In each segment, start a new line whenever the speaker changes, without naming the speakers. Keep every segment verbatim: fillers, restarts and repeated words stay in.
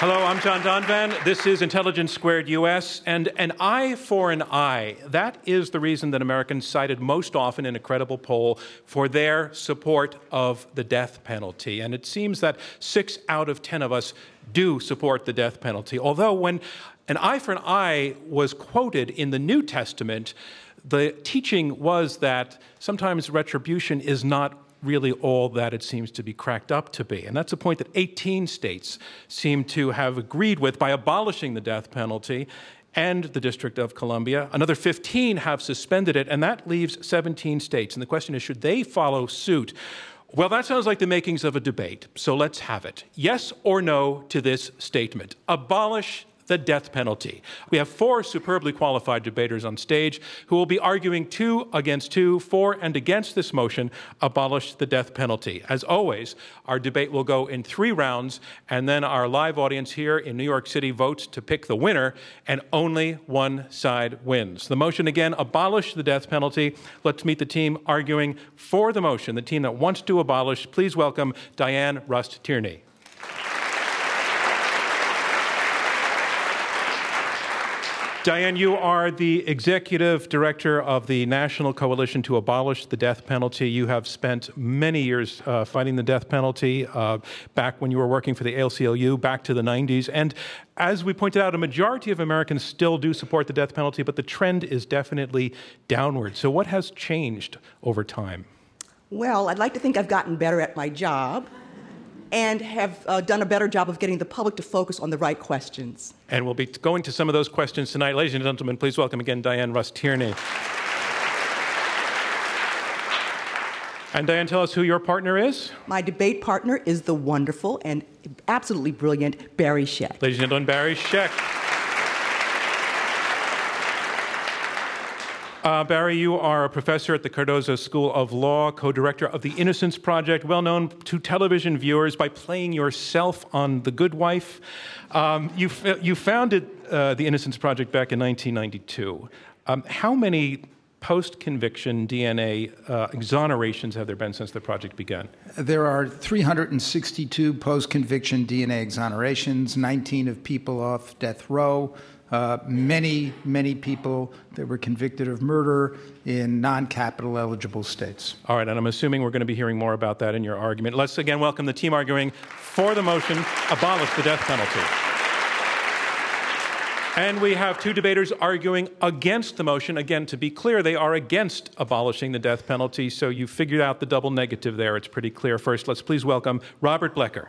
Hello, I'm John Donvan. This is Intelligence Squared U S, and an eye for an eye. That is the reason that Americans cited most often in a credible poll for their support of the death penalty. And it seems that six out of ten of us do support the death penalty. Although when an eye for an eye was quoted in the New Testament, the teaching was that sometimes retribution is not really all that it seems to be cracked up to be. And that's a point that eighteen states seem to have agreed with by abolishing the death penalty, and the District of Columbia. Another fifteen have suspended it, and that leaves seventeen states. And the question is, should they follow suit? Well, that sounds like the makings of a debate, so let's have it. Yes or no to this statement: abolish the death penalty. We have four superbly qualified debaters on stage who will be arguing two against two, for and against this motion: abolish the death penalty. As always, our debate will go in three rounds, and then our live audience here in New York City votes to pick the winner, and only one side wins. The motion again: abolish the death penalty. Let's meet the team arguing for the motion, the team that wants to abolish. Please welcome Dianne Rust Tierney. Dianne, you are the executive director of the National Coalition to Abolish the Death Penalty. You have spent many years uh, fighting the death penalty, uh, back when you were working for the A L C L U, back to the nineties. And as we pointed out, a majority of Americans still do support the death penalty, but the trend is definitely downward. So what has changed over time?
Well, I'd like to think I've gotten better at my job and have uh, done a better job of getting the public to focus on the right questions.
And we'll be going to some of those questions tonight. Ladies and gentlemen, please welcome again Dianne Rust Tierney. And Dianne, tell us who your partner is.
My debate partner is the wonderful and absolutely brilliant Barry Scheck.
Ladies and gentlemen, Barry Scheck. Uh, Barry, you are a professor at the Cardozo School of Law, co-director of the Innocence Project, well known to television viewers by playing yourself on The Good Wife. Um, you, f- you founded uh, the Innocence Project back in nineteen ninety-two. Um, how many post-conviction D N A uh, exonerations have there been since the project began?
There are three hundred sixty-two post-conviction D N A exonerations, nineteen of people off death row, uh, many, many people that were convicted of murder in non-capital eligible states.
All right, and I'm assuming we're going to be hearing more about that in your argument. Let's again welcome the team arguing for the motion, abolish the death penalty. And we have two debaters arguing against the motion. Again, to be clear, they are against abolishing the death penalty, so you figured out the double negative there. It's pretty clear. First, let's please welcome Robert Blecker.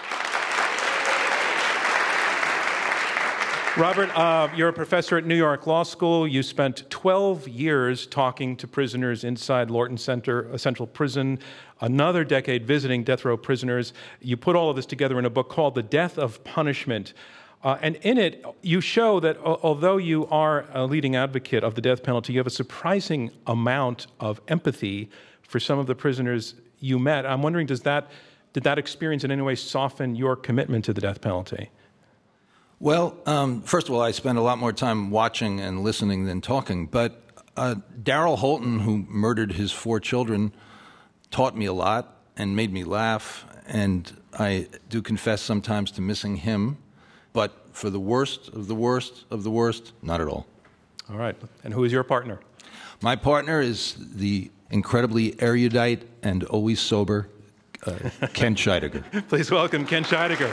Robert, uh, you're a professor at New York Law School. You spent twelve years talking to prisoners inside Lorton Center, uh, Central Prison, another decade visiting death row prisoners. You put all of this together in a book called The Death of Punishment. Uh, and in it, you show that uh, although you are a leading advocate of the death penalty, you have a surprising amount of empathy for some of the prisoners you met. I'm wondering, does that, did that experience in any way soften your commitment to the death penalty?
Well, um, first of all, I spend a lot more time watching and listening than talking. But uh, Darrell Holton, who murdered his four children, taught me a lot and made me laugh. And I do confess sometimes to missing him. But for the worst of the worst of the worst, not at all.
All right. And who is your partner?
My partner is the incredibly erudite and always sober uh, Ken Scheidegger.
Please welcome Ken Scheidegger.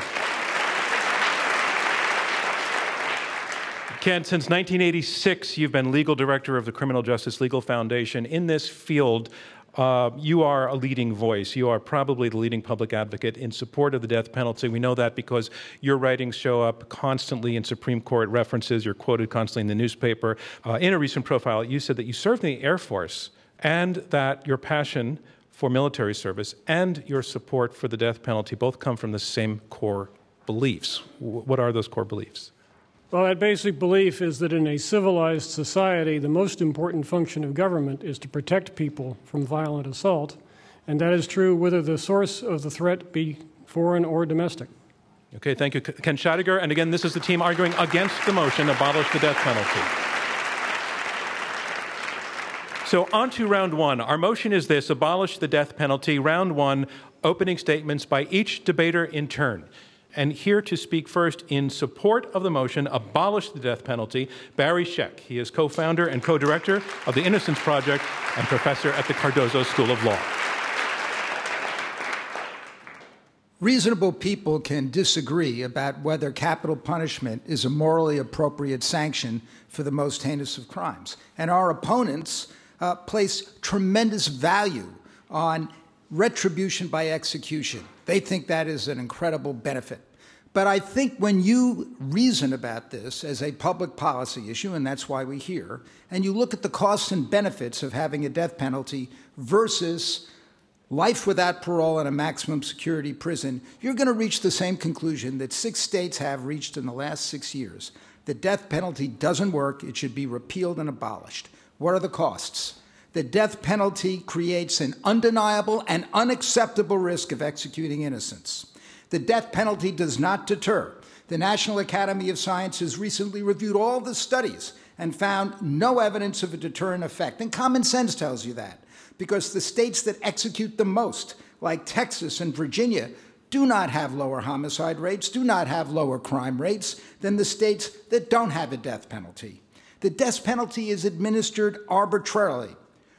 Ken, since nineteen eighty-six, you've been legal director of the Criminal Justice Legal Foundation. In this field, Uh, you are a leading voice. You are probably the leading public advocate in support of the death penalty. We know that because your writings show up constantly in Supreme Court references. You're quoted constantly in the newspaper. Uh, in a recent profile, you said that you served in the Air Force and that your passion for military service and your support for the death penalty both come from the same core beliefs. W- what are those core beliefs?
Well, that basic belief is that in a civilized society, the most important function of government is to protect people from violent assault, and that is true whether the source of the threat be foreign or domestic.
Okay, thank you, Ken Scheidegger. And again, this is the team arguing against the motion, abolish the death penalty. So on to round one. Our motion is this: abolish the death penalty. Round one, opening statements by each debater in turn. And here to speak first in support of the motion, abolish the death penalty, Barry Scheck. He is co-founder and co-director of the Innocence Project and professor at the Cardozo School of Law.
Reasonable people can disagree about whether capital punishment is a morally appropriate sanction for the most heinous of crimes. And our opponents uh, place tremendous value on retribution by execution. They think that is an incredible benefit. But I think when you reason about this as a public policy issue, and that's why we're here, and you look at the costs and benefits of having a death penalty versus life without parole in a maximum security prison, you're going to reach the same conclusion that six states have reached in the last six years. The death penalty doesn't work. It should be repealed and abolished. What are the costs? The death penalty creates an undeniable and unacceptable risk of executing innocents. The death penalty does not deter. The National Academy of Sciences recently reviewed all the studies and found no evidence of a deterrent effect. And common sense tells you that, because the states that execute the most, like Texas and Virginia, do not have lower homicide rates, do not have lower crime rates than the states that don't have a death penalty. The death penalty is administered arbitrarily.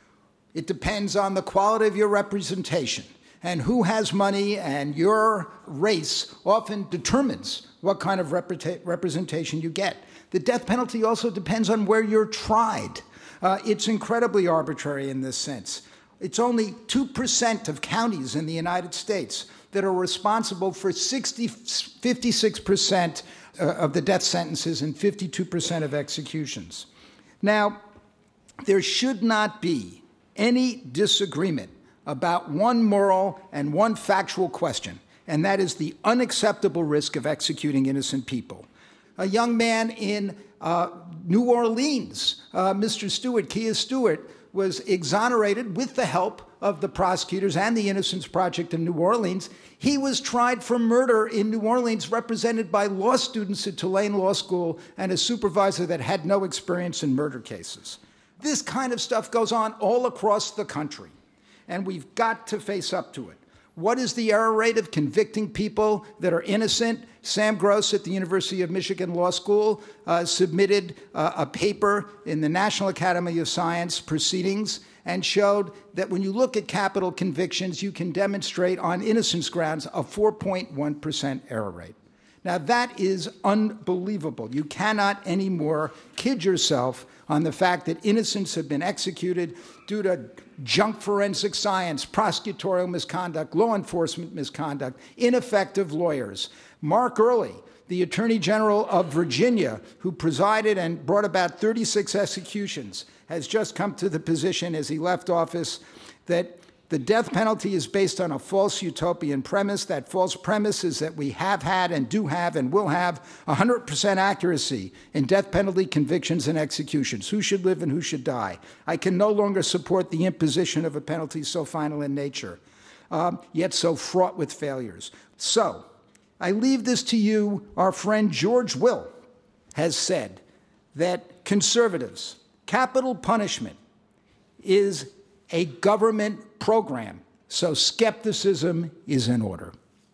It depends on the quality of your representation, and who has money, and your race often determines what kind of repre- representation you get. The death penalty also depends on where you're tried. Uh, it's incredibly arbitrary in this sense. It's only two percent of counties in the United States that are responsible for sixty, fifty-six percent uh, of the death sentences and fifty-two percent of executions. Now, there should not be any disagreement about one moral and one factual question, and that is the unacceptable risk of executing innocent people. A young man in uh, New Orleans, uh, Mister Stewart, Kia Stewart, was exonerated with the help of the prosecutors and the Innocence Project in New Orleans. He was tried for murder in New Orleans, represented by law students at Tulane Law School and a supervisor that had no experience in murder cases. This kind of stuff goes on all across the country, and we've got to face up to it. What is the error rate of convicting people that are innocent? Sam Gross at the University of Michigan Law School uh, submitted uh, a paper in the National Academy of Science proceedings and showed that when you look at capital convictions, you can demonstrate on innocence grounds a four point one percent error rate. Now, that is unbelievable. You cannot anymore kid yourself on the fact that innocents have been executed due to junk forensic science, prosecutorial misconduct, law enforcement misconduct, ineffective lawyers. Mark Earley, the Attorney General of Virginia, who presided and brought about thirty-six executions, has just come to the position as he left office that the death penalty is based on a false utopian premise. That false premise is that we have had and do have and will have one hundred percent accuracy in death penalty convictions and executions. Who should live and who should die? I can no longer support the imposition of a penalty so final in nature, um, yet so fraught with failures. So I leave this to you. Our friend George Will has said that conservatives, capital punishment is a government program, so skepticism is in order.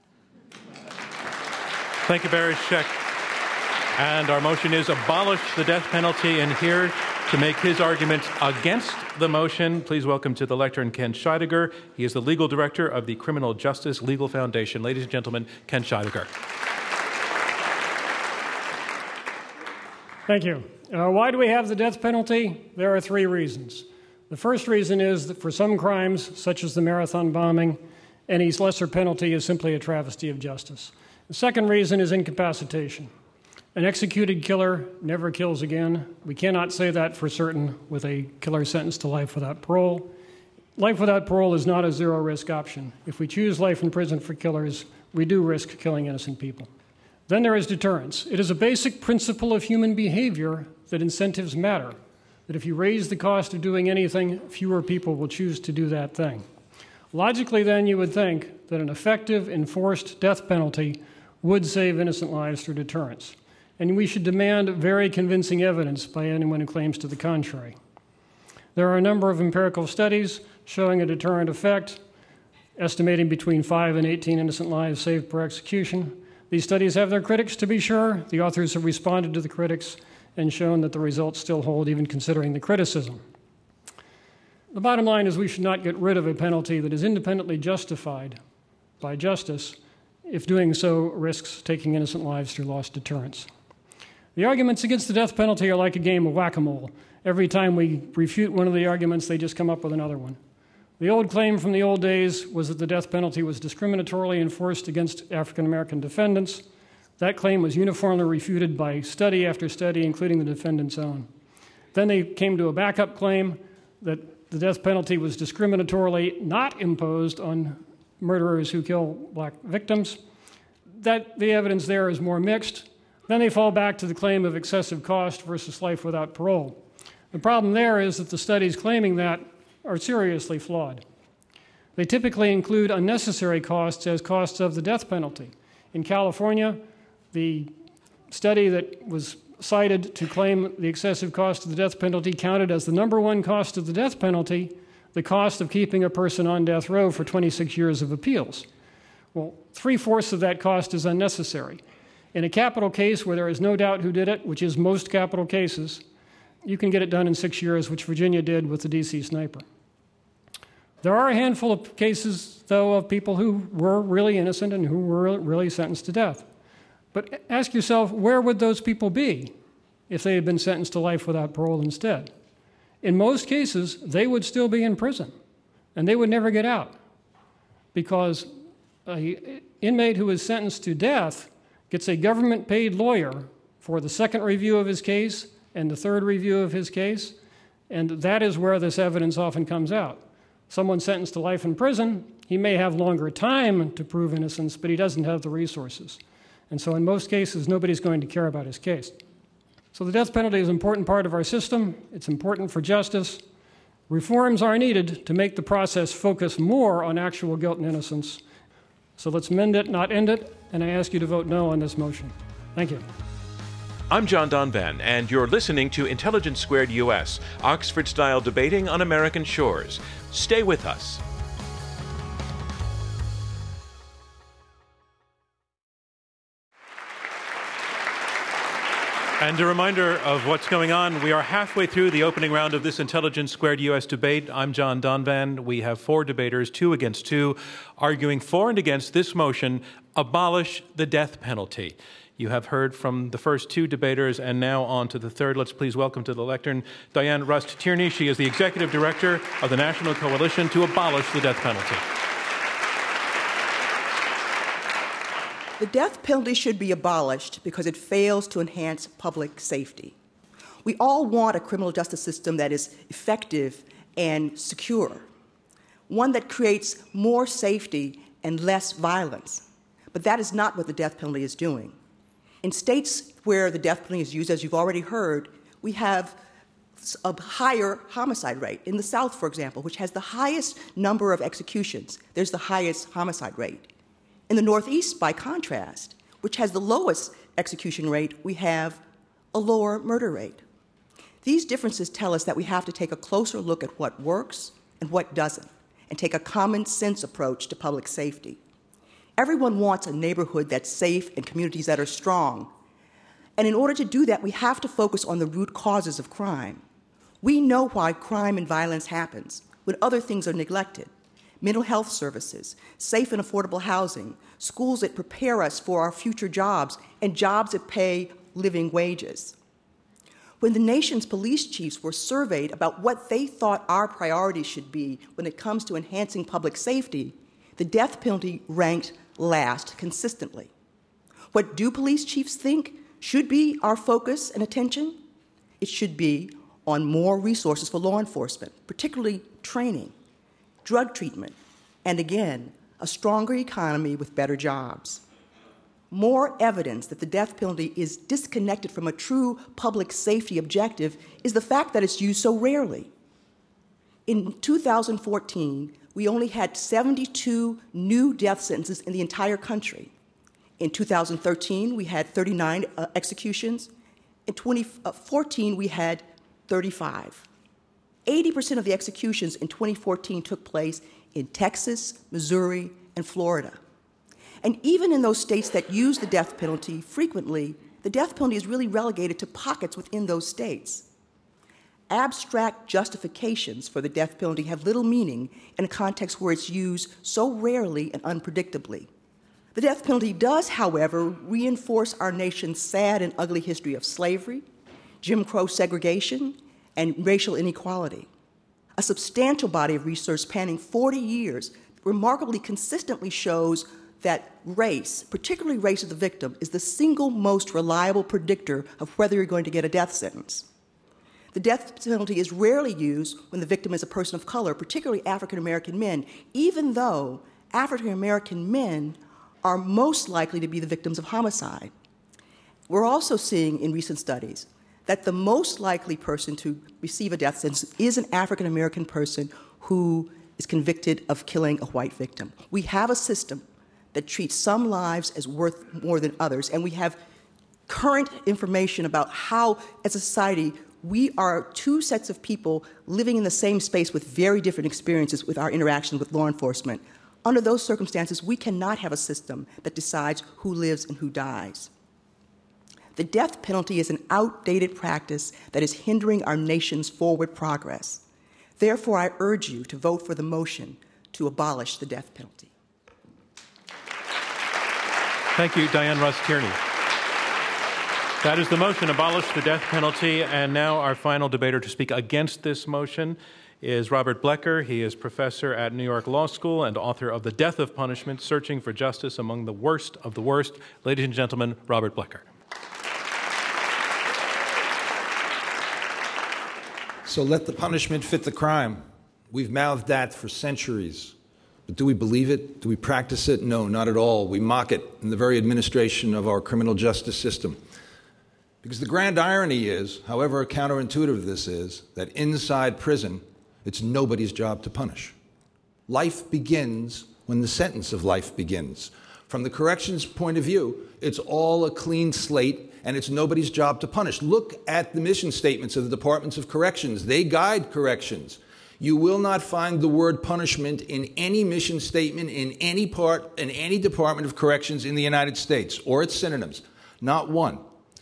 Thank you, Barry Scheck. And our motion is abolish the death penalty. And here to make his argument against the motion, please welcome to the lectern Ken Scheidegger. He is the legal director of the Criminal Justice Legal Foundation. Ladies and gentlemen, Ken Scheidegger.
Thank you. Uh, why do we have the death penalty? There are three reasons. The first reason is that for some crimes, such as the Marathon bombing, any lesser penalty is simply a travesty of justice. The second reason is incapacitation. An executed killer never kills again. We cannot say that for certain with a killer sentenced to life without parole. Life without parole is not a zero-risk option. If we choose life in prison for killers, we do risk killing innocent people. Then there is deterrence. It is a basic principle of human behavior that incentives matter. That if you raise the cost of doing anything, fewer people will choose to do that thing. Logically, then, you would think that an effective, enforced death penalty would save innocent lives through deterrence. And we should demand very convincing evidence by anyone who claims to the contrary. There are a number of empirical studies showing a deterrent effect, estimating between five and eighteen innocent lives saved per execution. These studies have their critics, to be sure. The authors have responded to the critics and shown that the results still hold, even considering the criticism. The bottom line is we should not get rid of a penalty that is independently justified by justice if doing so risks taking innocent lives through lost deterrence. The arguments against the death penalty are like a game of whack-a-mole. Every time we refute one of the arguments, they just come up with another one. The old claim from the old days was that the death penalty was discriminatorily enforced against African American defendants. That claim was uniformly refuted by study after study, including the defendant's own. Then they came to a backup claim that the death penalty was discriminatorily not imposed on murderers who kill black victims. That the evidence there is more mixed. Then they fall back to the claim of excessive cost versus life without parole. The problem there is that the studies claiming that are seriously flawed. They typically include unnecessary costs as costs of the death penalty. In California, the study that was cited to claim the excessive cost of the death penalty counted as the number one cost of the death penalty the cost of keeping a person on death row for twenty-six years of appeals. Well, three-fourths of that cost is unnecessary. In a capital case where there is no doubt who did it, which is most capital cases, you can get it done in six years, which Virginia did with the D C sniper. There are a handful of cases, though, of people who were really innocent and who were really sentenced to death. But ask yourself, where would those people be if they had been sentenced to life without parole instead? In most cases, they would still be in prison, and they would never get out, because an inmate who is sentenced to death gets a government-paid lawyer for the second review of his case and the third review of his case, and that is where this evidence often comes out. Someone sentenced to life in prison, he may have longer time to prove innocence, but he doesn't have the resources. And so in most cases, nobody's going to care about his case. So the death penalty is an important part of our system. It's important for justice. Reforms are needed to make the process focus more on actual guilt and innocence. So let's mend it, not end it, and I ask you to vote no on this motion. Thank you.
I'm John Donvan, and you're listening to Intelligence Squared U S, Oxford-style debating on American shores. Stay with us. And a reminder of what's going on. We are halfway through the opening round of this Intelligence Squared U S debate. I'm John Donvan. We have four debaters, two against two, arguing for and against this motion, abolish the death penalty. You have heard from the first two debaters, and now on to the third. Let's please welcome to the lectern Dianne Rust Tierney. She is the Executive Director of the National Coalition to Abolish the Death Penalty.
The death penalty should be abolished because it fails to enhance public safety. We all want a criminal justice system that is effective and secure, one that creates more safety and less violence. But that is not what the death penalty is doing. In states where the death penalty is used, as you've already heard, we have a higher homicide rate. In the South, for example, which has the highest number of executions, there's the highest homicide rate. In the Northeast, by contrast, which has the lowest execution rate, we have a lower murder rate. These differences tell us that we have to take a closer look at what works and what doesn't, and take a common sense approach to public safety. Everyone wants a neighborhood that's safe and communities that are strong. And in order to do that, we have to focus on the root causes of crime. We know why crime and violence happens when other things are neglected. Mental health services, safe and affordable housing, schools that prepare us for our future jobs, and jobs that pay living wages. When the nation's police chiefs were surveyed about what they thought our priorities should be when it comes to enhancing public safety, the death penalty ranked last consistently. What do police chiefs think should be our focus and attention? It should be on more resources for law enforcement, particularly training, drug treatment, and again, a stronger economy with better jobs. More evidence that the death penalty is disconnected from a true public safety objective is the fact that it's used so rarely. In two thousand fourteen, we only had seventy-two new death sentences in the entire country. In two thousand thirteen, we had thirty-nine uh, executions. In twenty fourteen, we had thirty-five. eighty percent of the executions in twenty fourteen took place in Texas, Missouri, and Florida. And even in those states that use the death penalty frequently, the death penalty is really relegated to pockets within those states. Abstract justifications for the death penalty have little meaning in a context where it's used so rarely and unpredictably. The death penalty does, however, reinforce our nation's sad and ugly history of slavery, Jim Crow segregation, and racial inequality. A substantial body of research spanning forty years remarkably consistently shows that race, particularly race of the victim, is the single most reliable predictor of whether you're going to get a death sentence. The death penalty is rarely used when the victim is a person of color, particularly African American men, even though African American men are most likely to be the victims of homicide. We're also seeing in recent studies that the most likely person to receive a death sentence is an African American person who is convicted of killing a white victim. We have a system that treats some lives as worth more than others, and we have current information about how, as a society, we are two sets of people living in the same space with very different experiences with our interactions with law enforcement. Under those circumstances, we cannot have a system that decides who lives and who dies. The death penalty is an outdated practice that is hindering our nation's forward progress. Therefore, I urge you to vote for the motion to abolish the death penalty.
Thank you, Dianne Russ Tierney. That is the motion, abolish the death penalty. And now our final debater to speak against this motion is Robert Blecker. He is professor at New York Law School and author of The Death of Punishment, Searching for Justice Among the Worst of the Worst. Ladies and gentlemen, Robert Blecker.
So let the punishment fit the crime. We've mouthed that for centuries. But do we believe it? Do we practice it? No, not at all. We mock it in the very administration of our criminal justice system. Because the grand irony is, however counterintuitive this is, that inside prison, it's nobody's job to punish. Life begins when the sentence of life begins. From the corrections point of view, it's all a clean slate, and it's nobody's job to punish. Look at the mission statements of the Departments of Corrections. They guide corrections. You will not find the word punishment in any mission statement in any part, in any Department of Corrections in the United States, or its synonyms. Not one.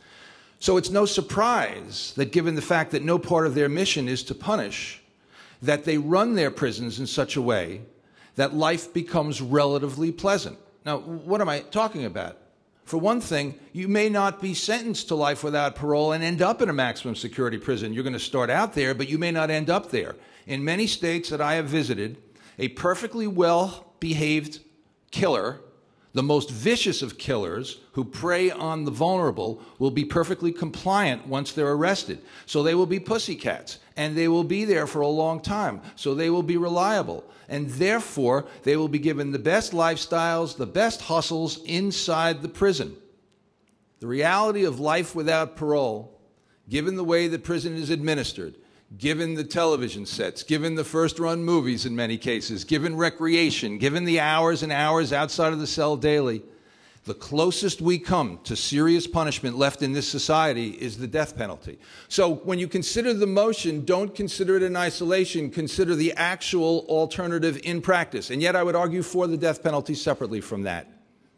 So it's no surprise that given the fact that no part of their mission is to punish, that they run their prisons in such a way that life becomes relatively pleasant. Now, what am I talking about? For one thing, you may not be sentenced to life without parole and end up in a maximum security prison. You're going to start out there, but you may not end up there. In many states that I have visited, a perfectly well-behaved killer, the most vicious of killers who prey on the vulnerable, will be perfectly compliant once they're arrested. So they will be pussycats, and they will be there for a long time. So they will be reliable. And therefore, they will be given the best lifestyles, the best hustles inside the prison. The reality of life without parole, given the way the prison is administered, given the television sets, given the first-run movies in many cases, given recreation, given the hours and hours outside of the cell daily, the closest we come to serious punishment left in this society is the death penalty. So when you consider the motion, don't consider it in isolation. Consider the actual alternative in practice. And yet I would argue for the death penalty separately from that.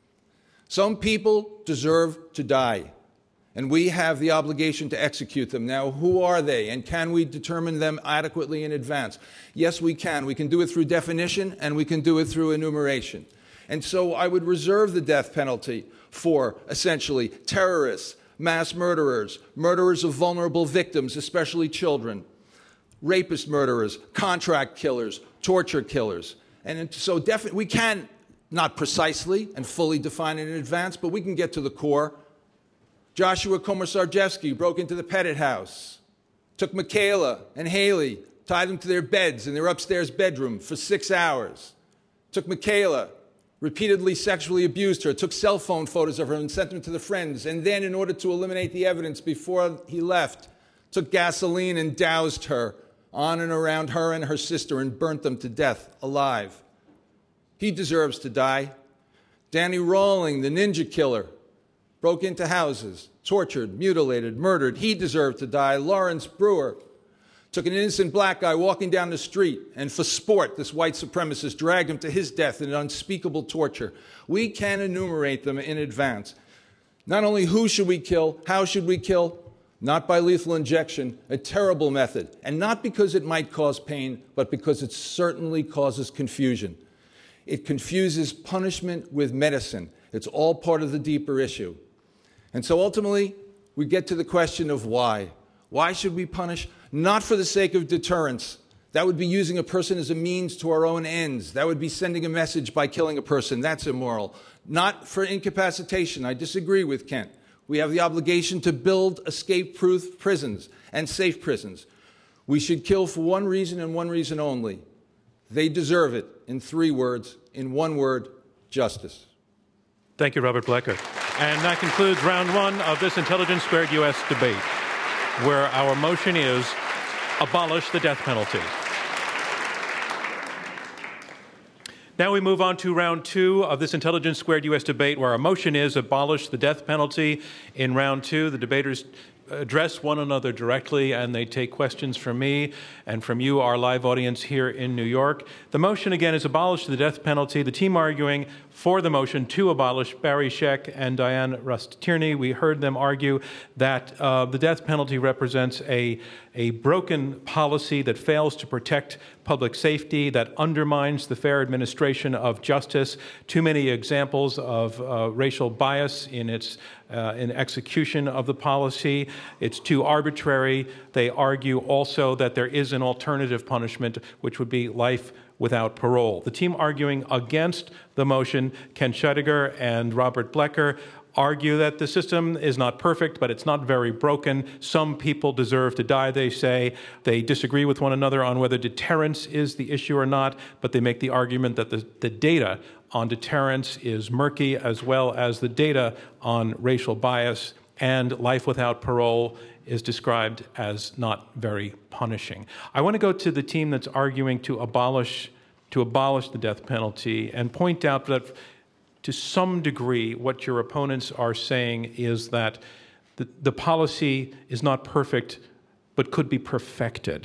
Some people deserve to die, and we have the obligation to execute them. Now, who are they, and can we determine them adequately in advance? Yes, we can. We can do it through definition, and we can do it through enumeration. And so I would reserve the death penalty for, essentially, terrorists, mass murderers, murderers of vulnerable victims, especially children, rapist murderers, contract killers, torture killers. And so definitely, we can, not precisely and fully define it in advance, but we can get to the core. Joshua Komisarjevsky broke into the Pettit house, took Michaela and Haley, tied them to their beds in their upstairs bedroom for six hours, took Michaela, repeatedly sexually abused her, took cell phone photos of her and sent them to the friends, and then, in order to eliminate the evidence before he left, took gasoline and doused her on and around her and her sister and burnt them to death alive. He deserves to die. Danny Rawling, the ninja killer, broke into houses, tortured, mutilated, murdered. He deserved to die. Lawrence Brewer Took an innocent black guy walking down the street, and for sport, this white supremacist dragged him to his death in unspeakable torture. We can enumerate them in advance. Not only who should we kill, how should we kill? Not by lethal injection, a terrible method, and not because it might cause pain, but because it certainly causes confusion. It confuses punishment with medicine. It's all part of the deeper issue. And so ultimately, we get to the question of why. Why should we punish? Not for the sake of deterrence. That would be using a person as a means to our own ends. That would be sending a message by killing a person. That's immoral. Not for incapacitation. I disagree with Kent. We have the obligation to build escape-proof prisons and safe prisons. We should kill for one reason and one reason only. They deserve it. In three words, in one word, justice.
Thank you, Robert Blecker. And that concludes round one of this Intelligence Squared U S debate, where our motion is abolish the death penalty. Now we move on to round two of this Intelligence Squared U S debate, where our motion is abolish the death penalty. In round two, the debaters address one another directly, and they take questions from me and from you, our live audience here in New York. The motion, again, is abolish the death penalty. The team arguing for the motion to abolish, Barry Scheck and Dianne Rust Tierney. We heard them argue that uh, the death penalty represents a, a broken policy that fails to protect public safety, that undermines the fair administration of justice. Too many examples of uh, racial bias in its uh, in execution of the policy. It's too arbitrary. They argue also that there is an alternative punishment, which would be life without parole. The team arguing against the motion, Ken Scheidegger and Robert Blecker, argue that the system is not perfect, but it's not very broken. Some people deserve to die, they say. They disagree with one another on whether deterrence is the issue or not, but they make the argument that the, the data on deterrence is murky, as well as the data on racial bias, and life without parole is described as not very punishing. I want to go to the team that's arguing to abolish to abolish the death penalty and point out that to some degree what your opponents are saying is that the, the policy is not perfect but could be perfected.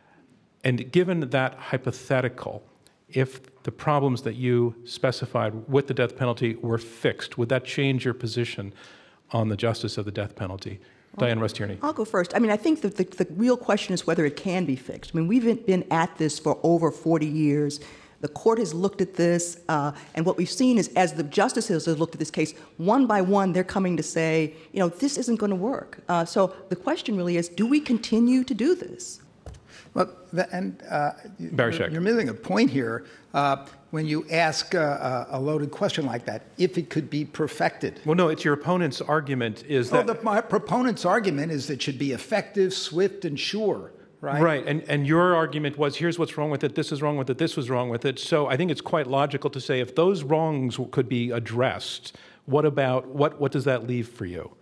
And given that hypothetical, if the problems that you specified with the death penalty were fixed, would that change your position on the justice of the death penalty? Dianne Rust Tierney.
I'll go first. I mean, I think that the, the real question is whether it can be fixed. I mean, we've been at this for over forty years. The court has looked at this, uh, and what we've seen is as the justices have looked at this case, one by one, they're coming to say, you know, this isn't going to work. Uh, so the question really is, do we continue to do this?
Well, the, and uh,
Barry
you're,
Scheck.
you're missing a point here uh, when you ask uh, a loaded question like that, if it could be perfected.
Well, no, it's your opponent's argument is
Well,
that...
the, my proponent's argument is that it should be effective, swift, and sure. Right.
Right, and, and your argument was, here's what's wrong with it, this is wrong with it, this was wrong with it. So I think it's quite logical to say if those wrongs could be addressed, what about, what, what does that leave for you?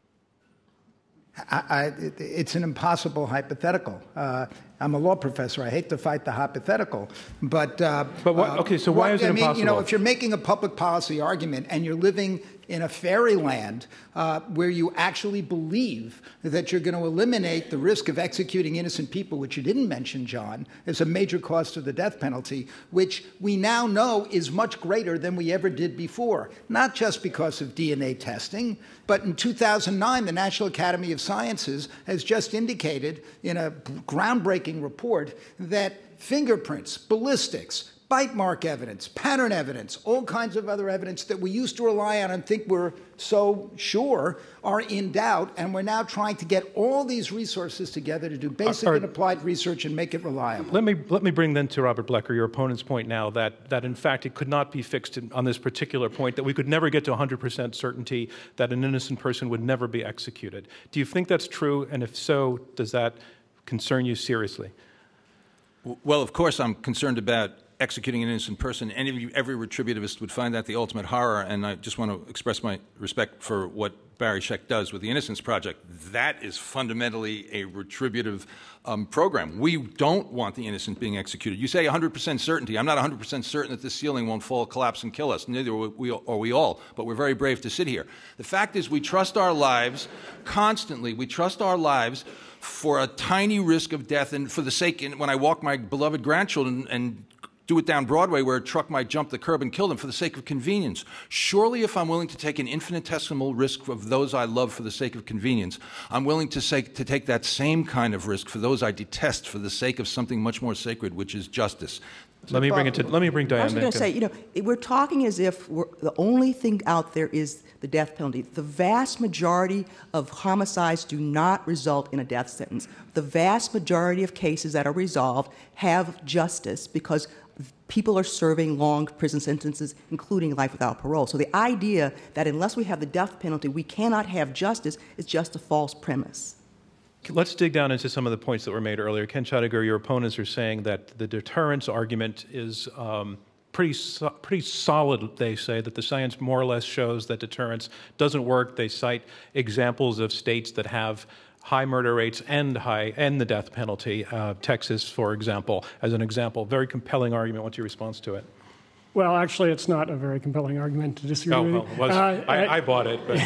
I, I, it, it's an impossible hypothetical. Uh, I'm a law professor. I hate to fight the hypothetical, but uh,
but what, okay. So why
what,
is it
I mean,
impossible?
You know, if you're making a public policy argument and you're living in a fairyland uh, where you actually believe that you're going to eliminate the risk of executing innocent people, which you didn't mention, John, as a major cost of the death penalty, which we now know is much greater than we ever did before, not just because of D N A testing, but in two thousand nine, the National Academy of Sciences has just indicated in a groundbreaking report that fingerprints, ballistics, bite mark evidence, pattern evidence, all kinds of other evidence that we used to rely on and think we're so sure are in doubt, and we're now trying to get all these resources together to do basic
Are,
and applied research and make it reliable.
Let me let me bring then to Robert Blecker, your opponent's point now, that, that in fact it could not be fixed in, on this particular point, that we could never get to one hundred percent certainty that an innocent person would never be executed. Do you think that's true? And if so, does that concern you seriously?
Well, of course, I'm concerned about executing an innocent person. Any, every retributivist would find that the ultimate horror, and I just want to express my respect for what Barry Scheck does with the Innocence Project. That is fundamentally a retributive um, program. We don't want the innocent being executed. You say one hundred percent certainty. I'm not one hundred percent certain that this ceiling won't fall, collapse, and kill us. Neither are we, are we all, but we're very brave to sit here. The fact is we trust our lives constantly. We trust our lives for a tiny risk of death, and for the sake, and when I walk my beloved grandchildren and do it down Broadway where a truck might jump the curb and kill them for the sake of convenience. Surely if I'm willing to take an infinitesimal risk of those I love for the sake of convenience, I'm willing to, say, to take that same kind of risk for those I detest for the sake of something much more sacred, which is justice.
Let me bring it to, let me bring Diane.
I was going to say, you know, we're talking as if we're, the only thing out there is the death penalty. The vast majority of homicides do not result in a death sentence. The vast majority of cases that are resolved have justice because people are serving long prison sentences, including life without parole. So the idea that unless we have the death penalty, we cannot have justice is just a false premise.
Let's dig down into some of the points that were made earlier. Ken Scheidegger, your opponents are saying that the deterrence argument is um, pretty so, pretty solid. They say that the science more or less shows that deterrence doesn't work. They cite examples of states that have high murder rates and high and the death penalty. Uh, Texas, for example, as an example. Very compelling argument. What's your response to it?
Well, actually, it's not a very compelling argument to disagree
oh,
with
well,
you.
Was,
uh,
I, I, I bought it. But.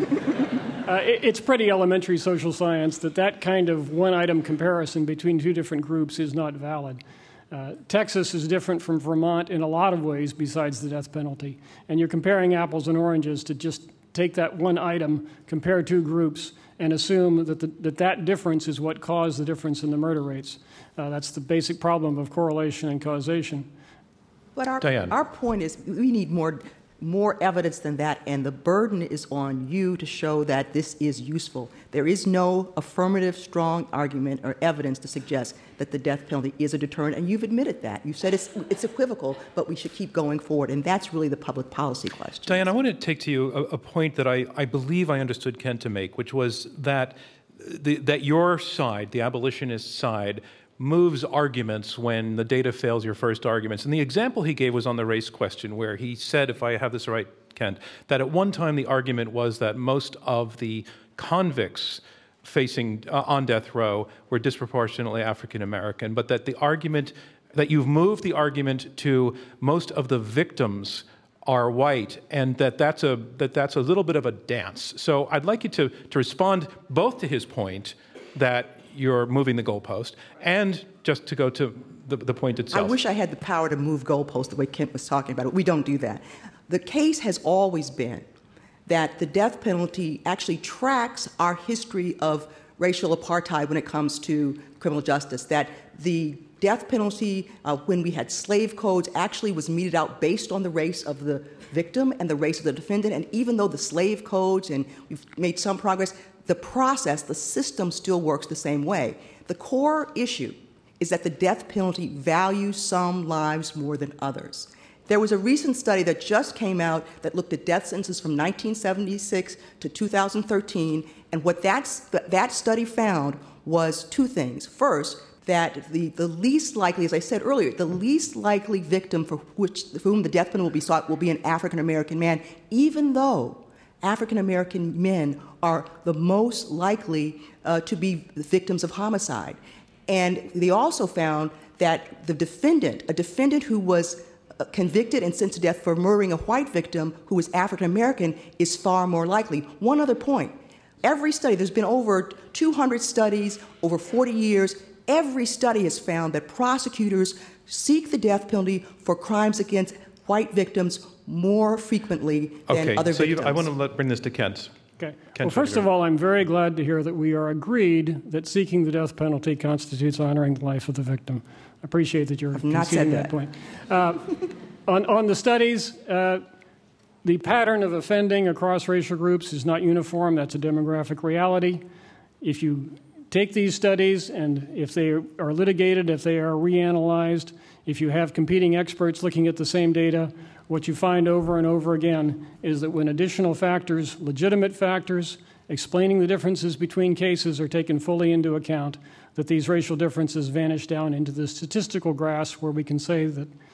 uh, it. It's pretty elementary social science that that kind of one-item comparison between two different groups is not valid. Uh, Texas is different from Vermont in a lot of ways besides the death penalty. And you're comparing apples and oranges to just take that one item, compare two groups, and assume that, the, that that difference is what caused the difference in the murder rates. Uh, that's the basic problem of correlation and causation.
But our,
Diane.
our point is we need more, more evidence than that, and the burden is on you to show that this is useful. There is no affirmative, strong argument or evidence to suggest that the death penalty is a deterrent, and you've admitted that. You've said it's, it's equivocal, but we should keep going forward, and that's really the public policy question.
Diane, I want to take to you a, a point that I, I believe I understood Ken to make, which was that, the, that your side, the abolitionist side, moves arguments when the data fails your first arguments. And the example he gave was on the race question, where he said, if I have this right, Kent, that at one time the argument was that most of the convicts facing uh, on death row were disproportionately African American, but that the argument, that you've moved the argument to most of the victims are white, and that that's a, that that's a little bit of a dance. So I'd like you to, to respond both to his point that you're moving the goalpost, and just to go to the, the point itself.
I wish I had the power to move goalposts the way Kent was talking about it. We don't do that. The case has always been that the death penalty actually tracks our history of racial apartheid when it comes to criminal justice, that the death penalty, uh, when we had slave codes, actually was meted out based on the race of the victim and the race of the defendant. And even though the slave codes, and we've made some progress, the process, the system still works the same way. The core issue is that the death penalty values some lives more than others. There was a recent study that just came out that looked at death sentences from nineteen seventy-six to two thousand thirteen, and what that's, that study found was two things. First, that the, the least likely, as I said earlier, the least likely victim for, which, for whom the death penalty will be sought will be an African-American man, even though African-American men are the most likely uh, to be victims of homicide. And they also found that the defendant, a defendant who was uh, convicted and sentenced to death for murdering a white victim who was African-American is far more likely. One other point. Every study, there's been over two hundred studies over forty years, every study has found that prosecutors seek the death penalty for crimes against white victims more frequently than
okay,
other
so
victims.
I want to let, bring this to Kent.
Okay.
Kent
well, first of all, I'm very glad to hear that we are agreed that seeking the death penalty constitutes honoring the life of the victim. I appreciate that you're
I've not
conceding
said
that point. Uh, on, on the studies, uh, the pattern of offending across racial groups is not uniform. That's a demographic reality. If you take these studies and if they are litigated, if they are reanalyzed, if you have competing experts looking at the same data, what you find over and over again is that when additional factors, legitimate factors, explaining the differences between cases are taken fully into account, that these racial differences vanish down into the statistical grass where we can say that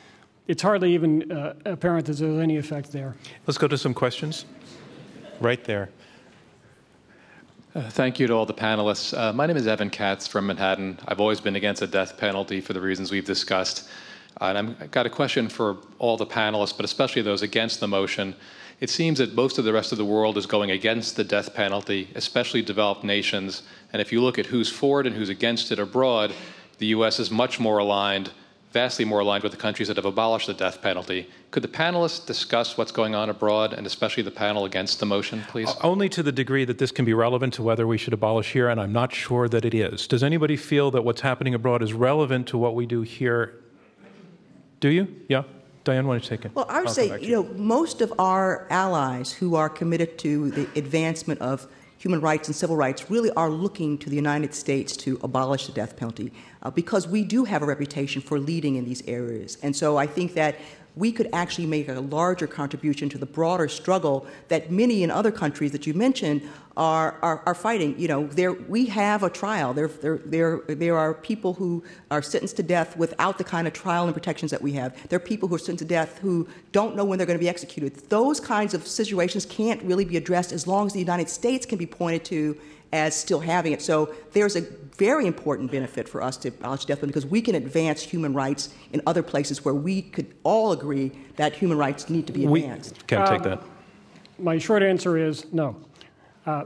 it's hardly even uh, apparent that there's any effect there.
Let's go to some questions. Right there.
Uh, thank you to all the panelists. Uh, my name is Evan Katz from Manhattan. I've always been against the death penalty for the reasons we've discussed. Uh, and I'm, I've got a question for all the panelists, but especially those against the motion. It seems that most of the rest of the world is going against the death penalty, especially developed nations. And if you look at who's for it and who's against it abroad, the U S is much more aligned, vastly more aligned with the countries that have abolished the death penalty. Could the panelists discuss what's going on abroad, and especially the panel against the motion, please?
Only to the degree that this can be relevant to whether we should abolish here, and I'm not sure that it is. Does anybody feel that what's happening abroad is relevant to what we do here? Do you? Yeah? Diane, why don't you take it?
Well, I would
I'll
say, you know, most of our allies who are committed to the advancement of human rights and civil rights really are looking to the United States to abolish the death penalty uh, because we do have a reputation for leading in these areas. And so I think that we could actually make a larger contribution to the broader struggle that many in other countries that you mentioned are are, are fighting. You know, there we have a trial. There, there there there are people who are sentenced to death without the kind of trial and protections that we have. There are people who are sentenced to death who don't know when they're going to be executed. Those kinds of situations can't really be addressed as long as the United States can be pointed to as still having it. So there's a very important benefit for us to abolish death penalty because we can advance human rights in other places where we could all agree that human rights need to be advanced.
We can't take
Um,
that.
My short answer is no. Uh,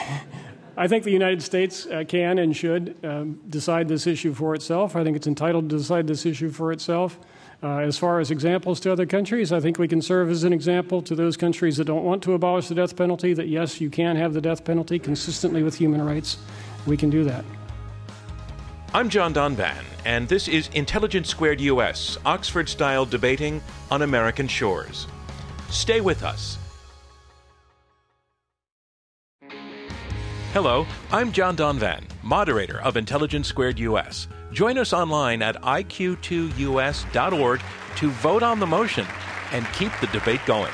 I think the United States uh, can and should um, decide this issue for itself. I think it's entitled to decide this issue for itself. Uh, as far as examples to other countries, I think we can serve as an example to those countries that don't want to abolish the death penalty, that yes, you can have the death penalty consistently with human rights. We can do that.
I'm John Donvan, and this is Intelligence Squared U S, Oxford-style debating on American shores. Stay with us. Hello, I'm John Donvan, moderator of Intelligence Squared U S. Join us online at I Q two U S dot org to vote on the motion and keep the debate going.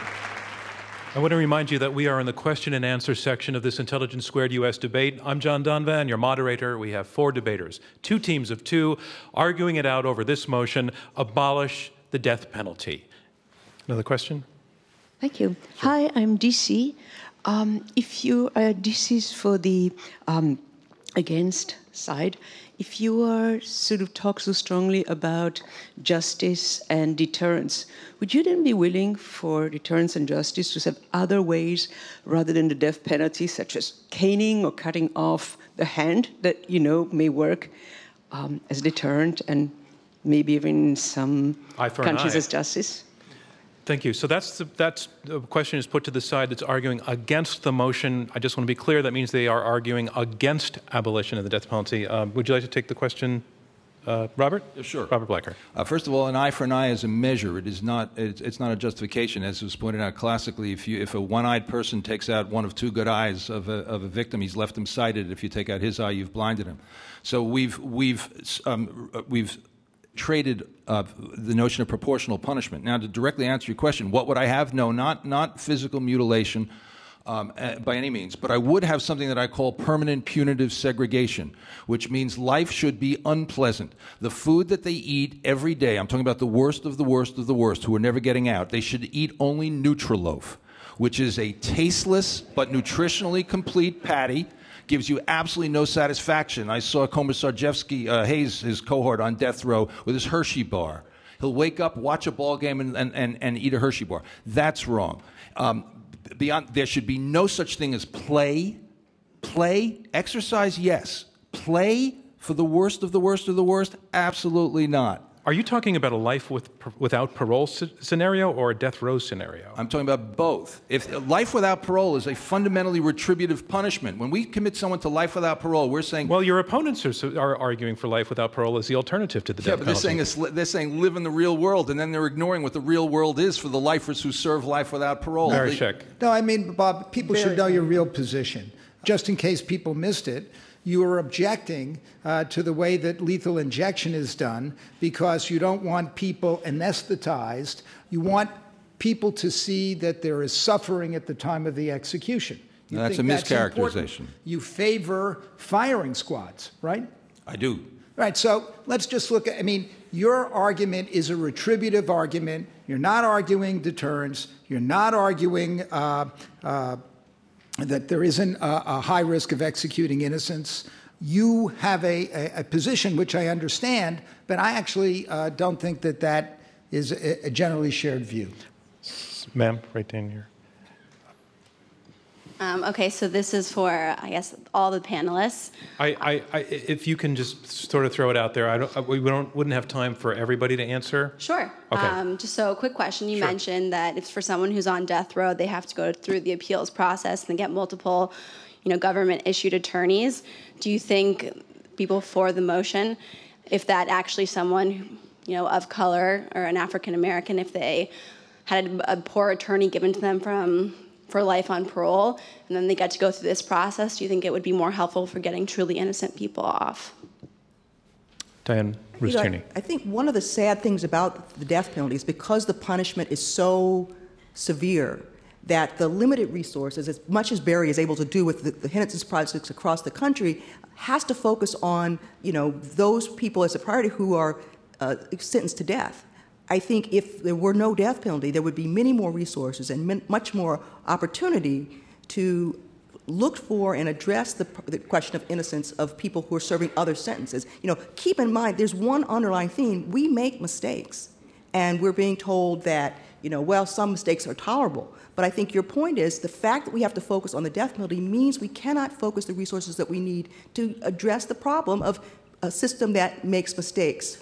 I want to remind you that we are in the question and answer section of this Intelligence Squared U S debate. I'm John Donvan, your moderator. We have four debaters, two teams of two, arguing it out over this motion, abolish the death penalty. Another question?
Thank you. Sure. Hi, I'm D C. Um, if you, uh, this is for the um, against side. If you are sort of talk so strongly about justice and deterrence, would you then be willing for deterrence and justice to have other ways rather than the death penalty, such as caning or cutting off the hand that, you know, may work um, as deterrent and maybe even in some countries as justice?
Thank you. So that's the, that's the question is put to the side that's arguing against the motion. I just want to be clear, that means they are arguing against abolition of the death penalty. Um, would you like to take the question, uh, Robert?
Yeah, sure.
Robert Blecker.
Uh, first of all, an eye for an eye is a measure. It is not. It's, it's not a justification, as was pointed out classically. If you, if a one-eyed person takes out one of two good eyes of a, of a victim, he's left him sighted. If you take out his eye, you've blinded him. So we've we've um, we've. traded uh, the notion of proportional punishment. Now, to directly answer your question, what would I have? No, not not physical mutilation um, uh, by any means, but I would have something that I call permanent punitive segregation, which means life should be unpleasant. The food that they eat every day, I'm talking about the worst of the worst of the worst who are never getting out, they should eat only Nutriloaf, which is a tasteless but nutritionally complete patty. Gives you absolutely no satisfaction. I saw Komisarjevsky, uh, Hayes, his cohort on death row, with his Hershey bar. He'll wake up, watch a ball game, and, and, and, and eat a Hershey bar. That's wrong. Um, beyond, there should be no such thing as play. Play, exercise, yes. Play for the worst of the worst of the worst, absolutely not.
Are you talking about a life with, without parole scenario or a death row scenario?
I'm talking about both. If life without parole is a fundamentally retributive punishment, when we commit someone to life without parole, we're saying...
Well, your opponents are, are arguing for life without parole as the alternative to the
yeah,
death
but
penalty.
They're saying, they're saying live in the real world, and then they're ignoring what the real world is for the lifers who serve life without parole.
Barry Scheck.
No, I mean, Bob, people
Barry.
should know your real position. Just in case people missed it, you are objecting uh, to the way that lethal injection is done because you don't want people anesthetized. You want people to see that there is suffering at the time of the execution. You
no, that's a
think
mischaracterization.
That's you favor firing squads, right?
I do.
Right, so let's just look at, I mean, your argument is a retributive argument. You're not arguing deterrence. You're not arguing uh, uh, that there isn't a, a high risk of executing innocents. You have a, a, a position which I understand, but I actually uh, don't think that that is a, a generally shared view.
Ma'am, right down here.
Um, okay, so this is for, I guess, all the panelists.
I, I, I, if you can just sort of throw it out there, I don't, we don't, wouldn't have time for everybody to answer.
Sure.
Okay.
Um, just so, a quick question. You
Sure.
mentioned that if for someone who's on death row, they have to go through the appeals process and get multiple, you know, government-issued attorneys. Do you think people for the motion, if that actually someone, you know, of color or an African American, if they had a, a poor attorney given to them from for life on parole, and then they get to go through this process, do you think it would be more helpful for getting truly innocent people off?
Diane Roos
You know,
Tierney.
I, I think one of the sad things about the death penalty is because the punishment is so severe that the limited resources, as much as Barry is able to do with the, the Innocence Projects across the country, has to focus on, you know, those people as a priority who are uh, sentenced to death. I think if there were no death penalty, there would be many more resources and min- much more opportunity to look for and address the, the question of innocence of people who are serving other sentences. You know, keep in mind, there's one underlying theme. We make mistakes, and we're being told that, you know, well, some mistakes are tolerable. But I think your point is the fact that we have to focus on the death penalty means we cannot focus the resources that we need to address the problem of a system that makes mistakes.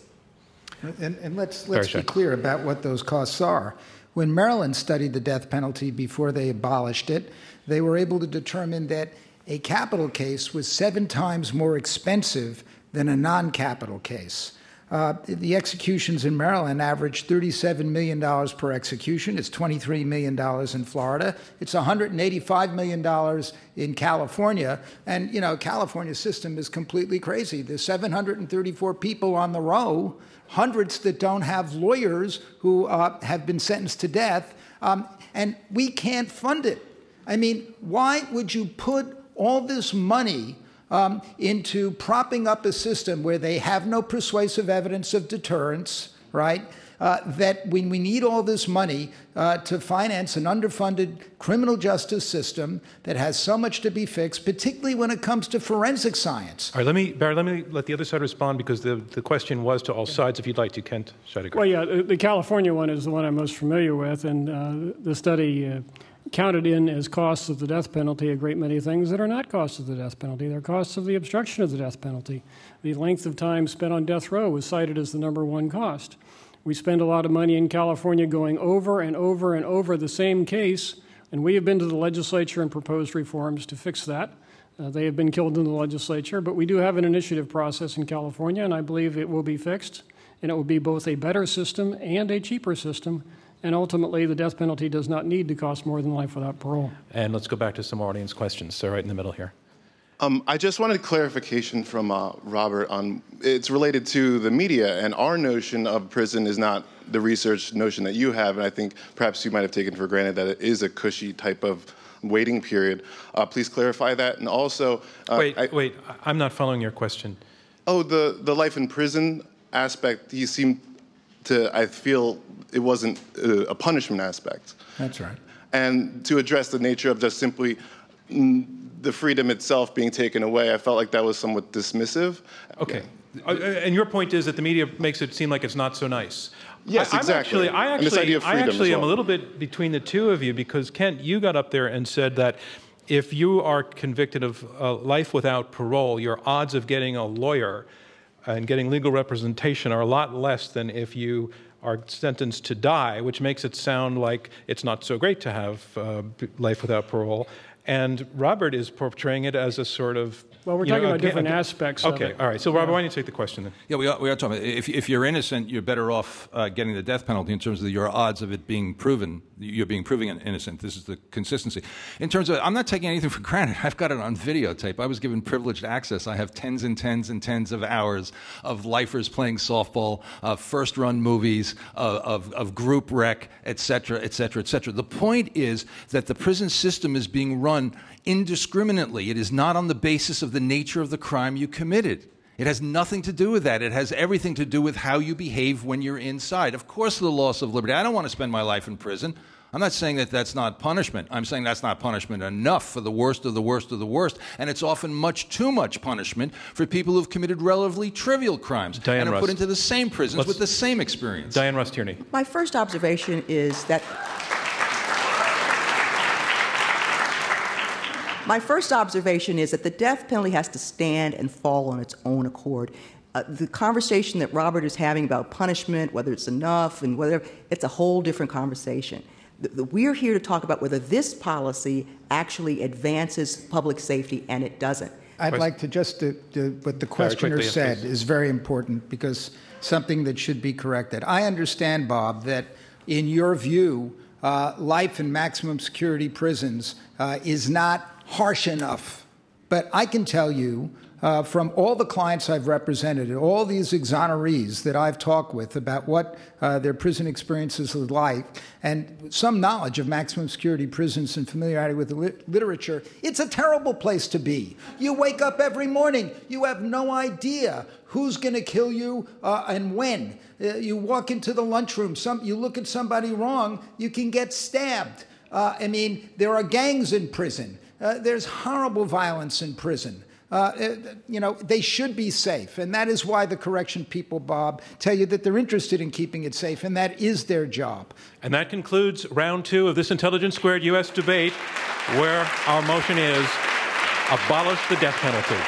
And, and let's, let's
Sorry,
be clear about what those costs are. When Maryland studied the death penalty before they abolished it, they were able to determine that a capital case was seven times more expensive than a non-capital case. Uh, the executions in Maryland averaged thirty-seven million dollars per execution. It's twenty-three million dollars in Florida. It's one hundred eighty-five million dollars in California. And, you know, California's system is completely crazy. There's seven hundred thirty-four people on the row, hundreds that don't have lawyers who uh, have been sentenced to death, um, and we can't fund it. I mean, why would you put all this money Um, into propping up a system where they have no persuasive evidence of deterrence, right? Uh, that when we need all this money uh, to finance an underfunded criminal justice system that has so much to be fixed, particularly when it comes to forensic science.
All right, let me, Barry, let me let the other side respond because the, the question was to all sides. If you'd like to, Kent Scheidegger.
Well, yeah, the, the California one is the one I'm most familiar with, and uh, the study uh, counted in as costs of the death penalty a great many things that are not costs of the death penalty. They're costs of the obstruction of the death penalty. The length of time spent on death row was cited as the number one cost. We spend a lot of money in California going over and over and over the same case, and we have been to the legislature and proposed reforms to fix that. Uh, they have been killed in the legislature, but we do have an initiative process in California, and I believe it will be fixed, and it will be both a better system and a cheaper system. And ultimately, the death penalty does not need to cost more than life without parole.
And let's go back to some audience questions. So right in the middle here.
Um, I just wanted clarification from uh, Robert on, it's related to the media, and our notion of prison is not the research notion that you have, and I think perhaps you might have taken for granted that it is a cushy type of waiting period. Uh, please clarify that. And also... Uh,
wait,
I,
wait, I'm not following your question.
Oh, the, the life in prison aspect, he seemed to, I feel, it wasn't uh, a punishment aspect.
That's right.
And to address the nature of just simply mm, the freedom itself being taken away, I felt like that was somewhat dismissive.
Okay. Yeah. Uh, and your point is that the media makes it seem like it's not so nice.
Yes,
I,
exactly.
Actually, I
and this
actually,
idea of
I
freedom
actually
as well.
am a little bit between the two of you because, Kent, you got up there and said that if you are convicted of uh, life without parole, your odds of getting a lawyer and getting legal representation are a lot less than if you are sentenced to die, which makes it sound like it's not so great to have uh, life without parole. And Robert is portraying it as a sort of...
Well, we're
you
talking
know,
about
again,
different
again,
aspects of
Okay,
it.
all right. So, Robert,
Yeah.
why don't you take the question then?
Yeah, we are, we are talking about if, if you're innocent, you're better off uh, getting the death penalty in terms of your odds of it being proven, you're being proven innocent. This is the consistency. In terms of, I'm not taking anything for granted. I've got it on videotape. I was given privileged access. I have tens and tens and tens of hours of lifers playing softball, uh, first-run movies, uh, of, of group rec, et cetera, et cetera, et cetera. The point is that the prison system is being run indiscriminately. It is not on the basis of the nature of the crime you committed. It has nothing to do with that. It has everything to do with how you behave when you're inside. Of course, the loss of liberty. I don't want to spend my life in prison. I'm not saying that that's not punishment. I'm saying that's not punishment enough for the worst of the worst of the worst. And it's often much too much punishment for people who've committed relatively trivial crimes
Diane
and are
Rust.
put into the same prisons
Let's,
with the same experience.
Diane Rust Tierney.
My first observation is that My first observation is that the death penalty has to stand and fall on its own accord. Uh, the conversation that Robert is having about punishment, whether it's enough and whether, it's a whole different conversation. The, the, we're here to talk about whether this policy actually advances public safety, and it doesn't.
I'd like to just, to, to, what the questioner
quickly, yes,
said
please.
is very important, because something that should be corrected. I understand, Bob, that in your view, uh, life in maximum security prisons uh, is not harsh enough. But I can tell you uh, from all the clients I've represented, all these exonerees that I've talked with about what uh, their prison experiences are like, and some knowledge of maximum security prisons and familiarity with the lit- literature, it's a terrible place to be. You wake up every morning, you have no idea who's going to kill you uh, and when. Uh, you walk into the lunchroom, some, you look at somebody wrong, you can get stabbed. Uh, I mean, there are gangs in prison. Uh, there's horrible violence in prison. Uh, you know, they should be safe. And that is why the correction people, Bob, tell you that they're interested in keeping it safe, and that is their job.
And that concludes round two of this Intelligence Squared U S debate, where our motion is abolish the death penalty.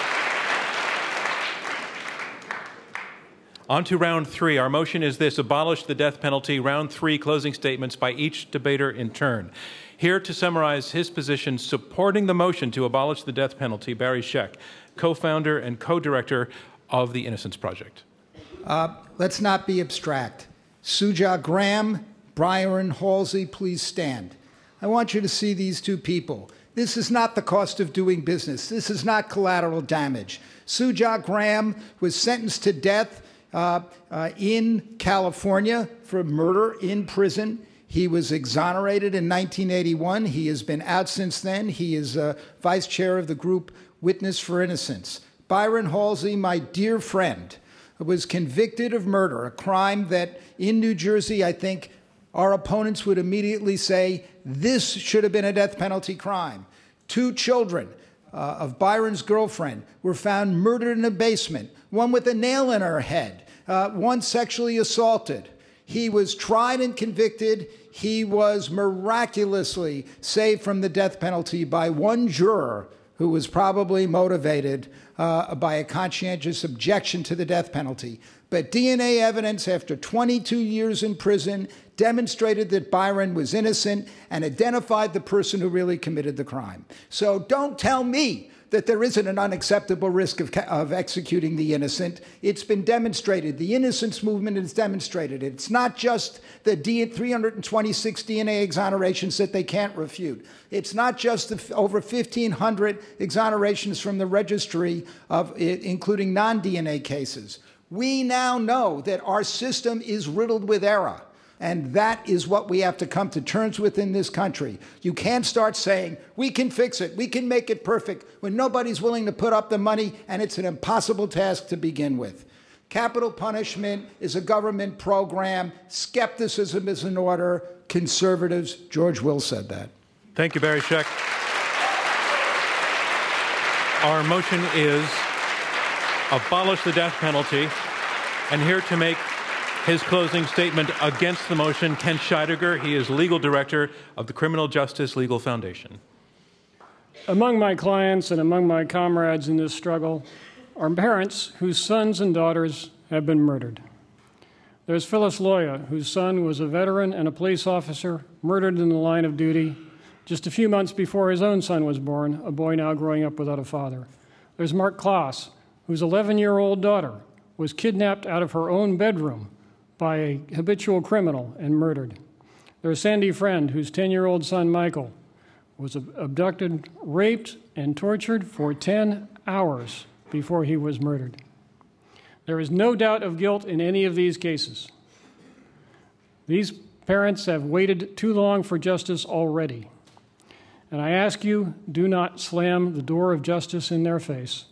On to round three. Our motion is this: abolish the death penalty. Round three, closing statements by each debater in turn. Here to summarize his position supporting the motion to abolish the death penalty, Barry Scheck, co-founder and co-director of the Innocence Project.
Uh, let's not be abstract. Suja Graham, Byron Halsey, please stand. I want you to see these two people. This is not the cost of doing business. This is not collateral damage. Suja Graham was sentenced to death uh, uh, in California for murder in prison. He was exonerated in nineteen eighty-one. He has been out since then. He is uh, vice chair of the group Witness for Innocence. Byron Halsey, my dear friend, was convicted of murder, a crime that in New Jersey, I think our opponents would immediately say, this should have been a death penalty crime. Two children uh, of Byron's girlfriend were found murdered in a basement, one with a nail in her head, uh, one sexually assaulted. He was tried and convicted. He was miraculously saved from the death penalty by one juror who was probably motivated uh, by a conscientious objection to the death penalty. But D N A evidence after twenty-two years in prison demonstrated that Byron was innocent and identified the person who really committed the crime. So don't tell me that there isn't an unacceptable risk of, of executing the innocent. It's been demonstrated. The innocence movement has demonstrated it. It's not just the D- three hundred twenty-six D N A exonerations that they can't refute. It's not just the f- over fifteen hundred exonerations from the registry, of it, including non-D N A cases. We now know that our system is riddled with error. And that is what we have to come to terms with in this country. You can't start saying, we can fix it, we can make it perfect, when nobody's willing to put up the money, and it's an impossible task to begin with. Capital punishment is a government program. Skepticism is in order. Conservatives, George Will said that.
Thank you, Barry Scheck. Our motion is abolish the death penalty. And here to make his closing statement against the motion, Kent Scheidegger. He is legal director of the Criminal Justice Legal Foundation.
Among my clients and among my comrades in this struggle are parents whose sons and daughters have been murdered. There's Phyllis Loya, whose son was a veteran and a police officer, murdered in the line of duty just a few months before his own son was born, a boy now growing up without a father. There's Mark Klaas, whose eleven-year-old daughter was kidnapped out of her own bedroom by a habitual criminal and murdered. There's Sandy Friend, whose ten-year-old son, Michael, was abducted, raped, and tortured for ten hours before he was murdered. There is no doubt of guilt in any of these cases. These parents have waited too long for justice already. And I ask you, do not slam the door of justice in their face.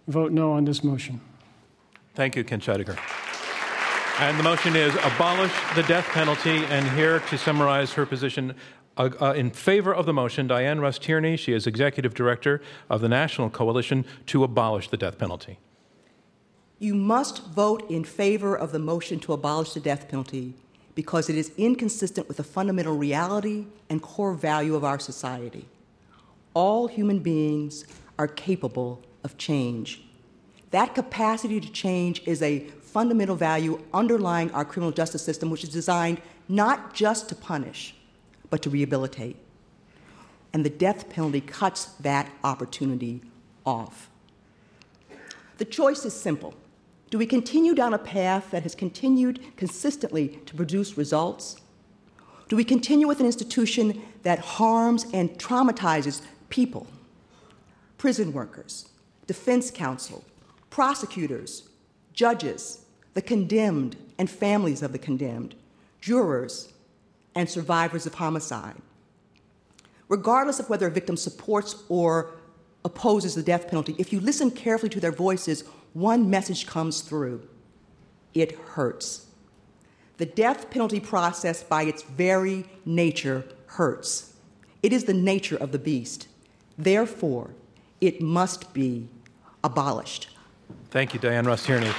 vote no on this motion.
Thank you, Ken Scheidegger. And the motion is abolish the death penalty. And here to summarize her position uh, uh, in favor of the motion, Dianne Russ Tierney. She is Executive Director of the National Coalition to Abolish the Death Penalty.
You must vote in favor of the motion to abolish the death penalty because it is inconsistent with the fundamental reality and core value of our society. All human beings are capable of change. That capacity to change is a fundamental value underlying our criminal justice system, which is designed not just to punish, but to rehabilitate. And the death penalty cuts that opportunity off. The choice is simple. Do we continue down a path that has continued consistently to produce results? Do we continue with an institution that harms and traumatizes people, prison workers, defense counsel, prosecutors, judges, the condemned and families of the condemned, jurors, and survivors of homicide? Regardless of whether a victim supports or opposes the death penalty, if you listen carefully to their voices, one message comes through: it hurts. The death penalty process, by its very nature, hurts. It is the nature of the beast. Therefore, it must be abolished.
Thank you, Dianne Russ Tierney.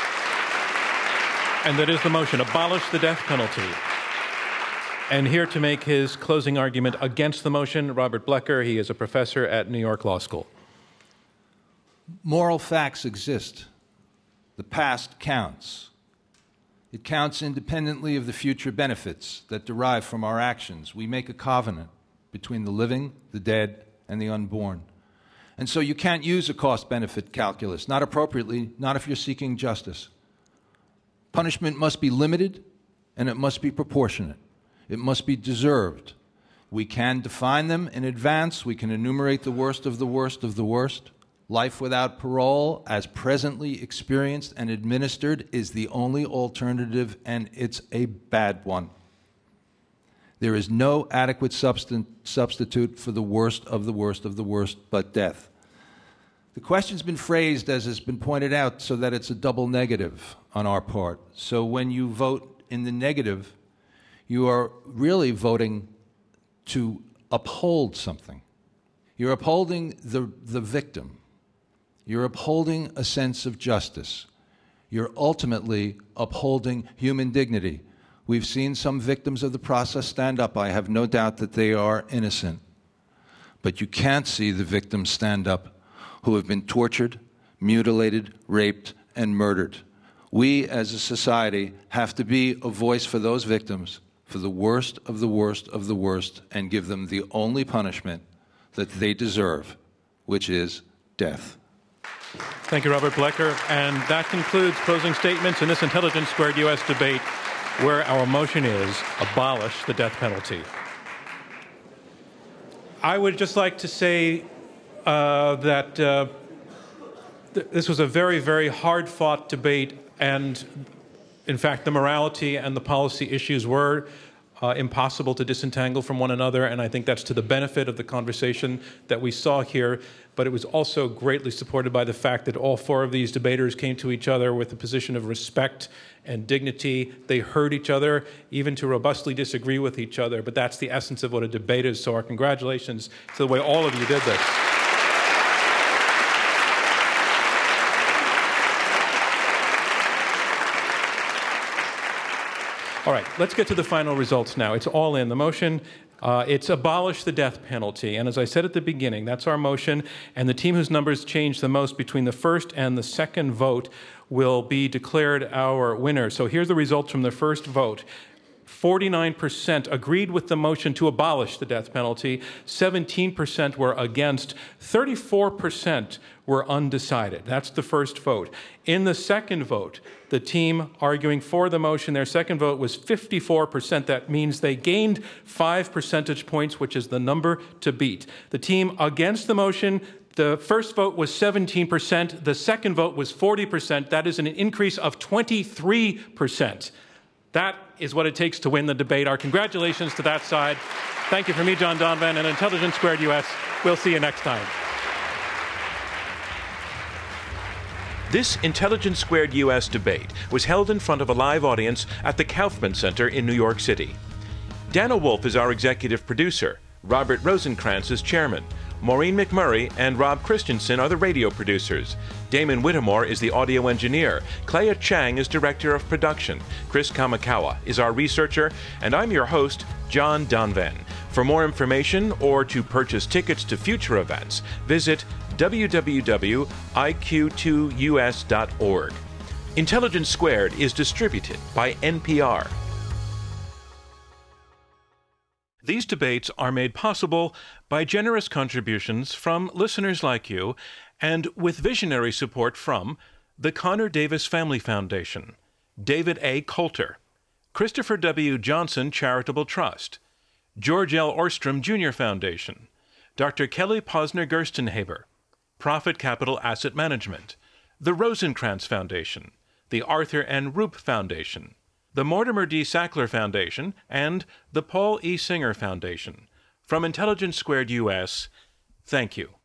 And that is the motion: abolish the death penalty. And here to make his closing argument against the motion, Robert Blecker. He is a professor at New York Law School.
Moral facts exist. The past counts. It counts independently of the future benefits that derive from our actions. We make a covenant between the living, the dead, and the unborn. And so you can't use a cost-benefit calculus, not appropriately, not if you're seeking justice. Punishment must be limited, and it must be proportionate. It must be deserved. We can define them in advance. We can enumerate the worst of the worst of the worst. Life without parole, as presently experienced and administered, is the only alternative, and it's a bad one. There is no adequate substin- substitute for the worst of the worst of the worst but death. The question's been phrased, as has been pointed out, so that it's a double negative on our part. So when you vote in the negative, you are really voting to uphold something. You're upholding the, the victim. You're upholding a sense of justice. You're ultimately upholding human dignity. We've seen some victims of the process stand up. I have no doubt that they are innocent. But you can't see the victims stand up who have been tortured, mutilated, raped, and murdered. We, as a society, have to be a voice for those victims, for the worst of the worst of the worst, and give them the only punishment that they deserve, which is death.
Thank you, Robert Blecker. And that concludes closing statements in this Intelligence Squared U S debate, where our motion is abolish the death penalty. I would just like to say uh, that uh, th- this was a very, very hard-fought debate, and in fact, the morality and the policy issues were uh, impossible to disentangle from one another, and I think that's to the benefit of the conversation that we saw here. But it was also greatly supported by the fact that all four of these debaters came to each other with a position of respect and dignity. They heard each other, even to robustly disagree with each other. But that's the essence of what a debate is. So our congratulations to the way all of you did this. All right, let's get to the final results now. It's all in. The motion, uh, it's abolish the death penalty. And as I said at the beginning, that's our motion. And the team whose numbers changed the most between the first and the second vote will be declared our winner. So here's the results from the first vote. forty-nine percent agreed with the motion to abolish the death penalty. seventeen percent were against. thirty-four percent were undecided. That's the first vote. In the second vote, the team arguing for the motion, their second vote was fifty-four percent. That means they gained five percentage points, which is the number to beat. The team against the motion, the first vote was seventeen percent. The second vote was forty percent. That is an increase of twenty-three percent. That is what it takes to win the debate. Our congratulations to that side. Thank you from me, John Donovan, and Intelligence Squared U S. We'll see you next time. This Intelligence Squared U S debate was held in front of a live audience at the Kaufman Center in New York City. Dana Wolf is our executive producer. Robert Rosenkrantz is chairman. Maureen McMurray and Rob Christensen are the radio producers. Damon Whittemore is the audio engineer. Clea Chang is director of production. Chris Kamikawa is our researcher. And I'm your host, John Donvan. For more information or to purchase tickets to future events, visit w w w dot i q two u s dot org. Intelligence Squared is distributed by N P R. These debates are made possible by generous contributions from listeners like you and with visionary support from the Connor Davis Family Foundation, David A. Coulter, Christopher W. Johnson Charitable Trust, George L. Orstrom Junior Foundation, Doctor Kelly Posner Gerstenhaber, Profit Capital Asset Management, the Rosenkrantz Foundation, the Arthur N. Roop Foundation, the Mortimer D. Sackler Foundation, and the Paul E. Singer Foundation. From Intelligence Squared U S, thank you.